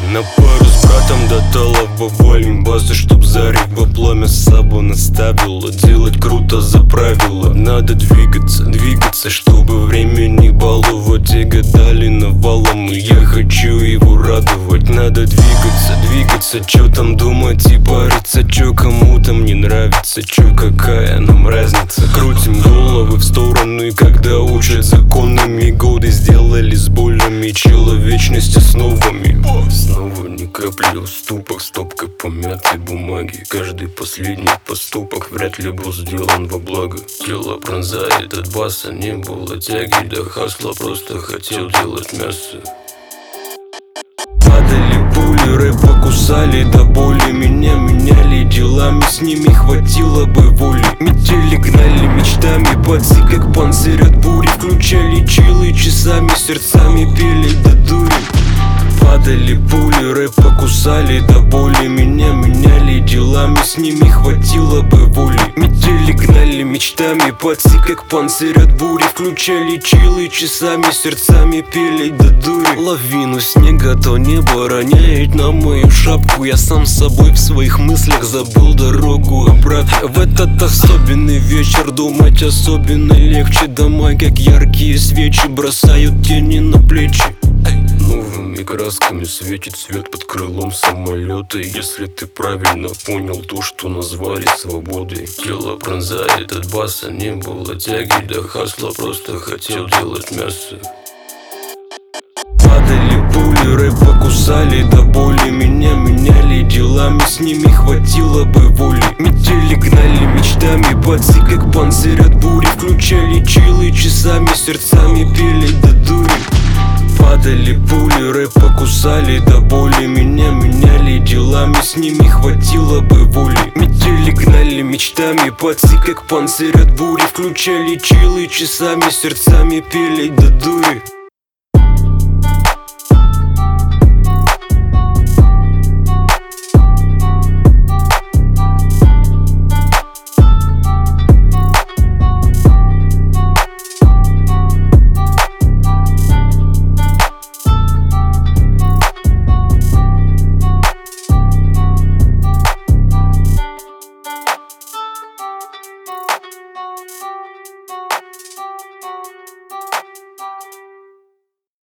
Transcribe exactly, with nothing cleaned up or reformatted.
На пару с братом до талого валим базы, чтоб зарить во пламя сабу наставила. Делать круто за правила. Надо двигаться, двигаться, чтобы время не баловать. Эго дали навалом, и я хочу его радовать. Надо двигаться, двигаться, чё там думать и париться. Чё кому там не нравится, чё какая нам разница. Крутим головы в сторону, и когда учат законами, годы сделали с болями человечности с новыми. Снова ни капли уступок, стопкой помятой бумаги. Каждый последний поступок вряд ли был сделан во благо. Тело пронзает от баса, не было тяги до хасла, просто хотел делать мясо. Падали пули, рэпа кусали до боли. Меня меняли делами, с ними хватило бы воли. Метели гнали мечтами, пальцы как панцирь от бури. Включали чилы часами, сердцами пели до дури. Падали пули, рэпа кусали до боли. Меня меняли делами, с ними хватило бы воли. Метели гнали мечтами, пальцы как панцирь от бури. Включали чилы часами, сердцами пели до дури. Лавину снега то небо роняет на мою шапку. Я сам с собой в своих мыслях забыл дорогу обратно. В этот особенный вечер думать особенно легче. Дома как яркие свечи бросают тени на плечи. Новыми красками светит свет под крылом самолета. Если ты правильно понял то, что назвали свободой. Тело пронзает от баса, не было тяги до хасла, просто хотел делать мясо. Падали пули, рэпа кусали до боли. Меня меняли делами, с ними хватило бы воли. Метели гнали мечтами, пальцы как панцирь от бури. Включали чилы часами, сердцами пели до дури. Падали пули, рэпа кусали до боли. Меня меняли делами, с ними хватило бы воли. Метели гнали мечтами, пальцы как панцирь от бури. Включали чилы часами, сердцами пели до дури.